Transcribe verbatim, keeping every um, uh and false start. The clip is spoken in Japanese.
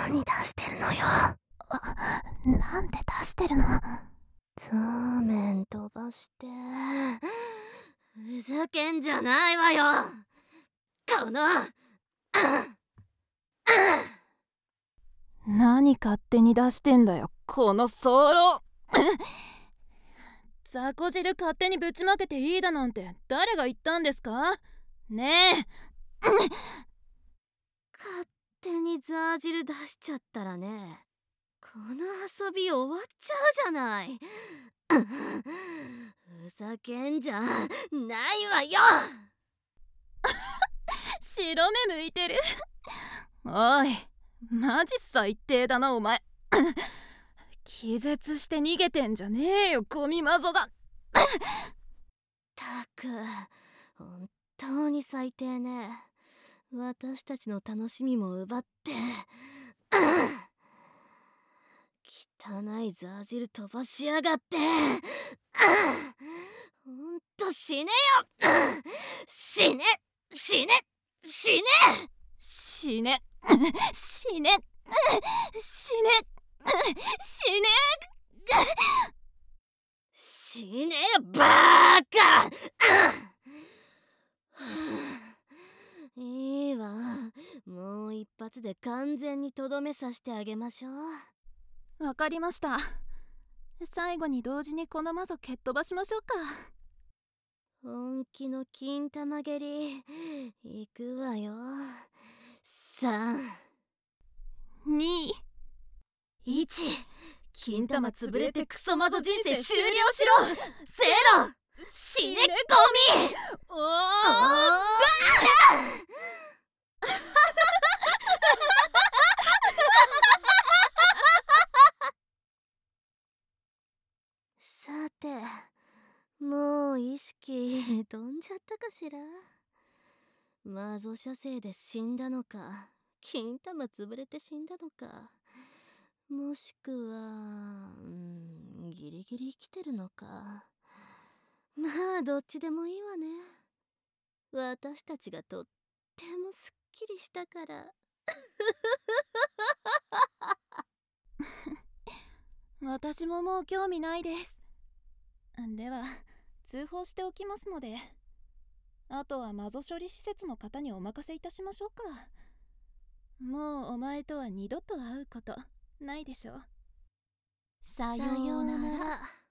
何出してるのよ。 なんで出してるの？ ザーメン飛ばして。ふざけんじゃないわよ、この何勝手に出してんだよ、この早漏。雑魚汁勝手にぶちまけていいだなんて誰が言ったんですかねえ。 勝手にザー汁出しちゃったらね、この遊び終わっちゃうじゃない。ふざけんじゃないわよ。 白目向いてる。おい、マジ最低だなお前。気絶して逃げてんじゃねえよ、ゴミマゾが。 たく、本当に最低ね。私たちの楽しみも奪って。汚いザー汁飛ばしやがって。ほんと死ねよ。死ね死ね死ね死ね死ね死ね死ね死ねよバーカ。いいわ、もう一発で完全にとどめさせてあげましょう。 わかりました。最後に同時にこのマゾ蹴っ飛ばしましょうか。 本気の金玉蹴りいくわよ。さん、 に、 いち。 金玉潰れてクソマゾ人生終了しろ。 ゼロ。死ねゴミ。 おおさて、もう意識飛んじゃったかしら。マゾ射精で死んだのか、金玉潰れて死んだのか、もしくは、うん、ギリギリ生きてるのか。まあどっちでもいいわね。私たちがとってもすっきりしたから。 私ももう興味ないです。では通報しておきますので、あとはマゾ処理施設の方にお任せいたしましょうか。もうお前とは二度と会うことないでしょう。 さようなら。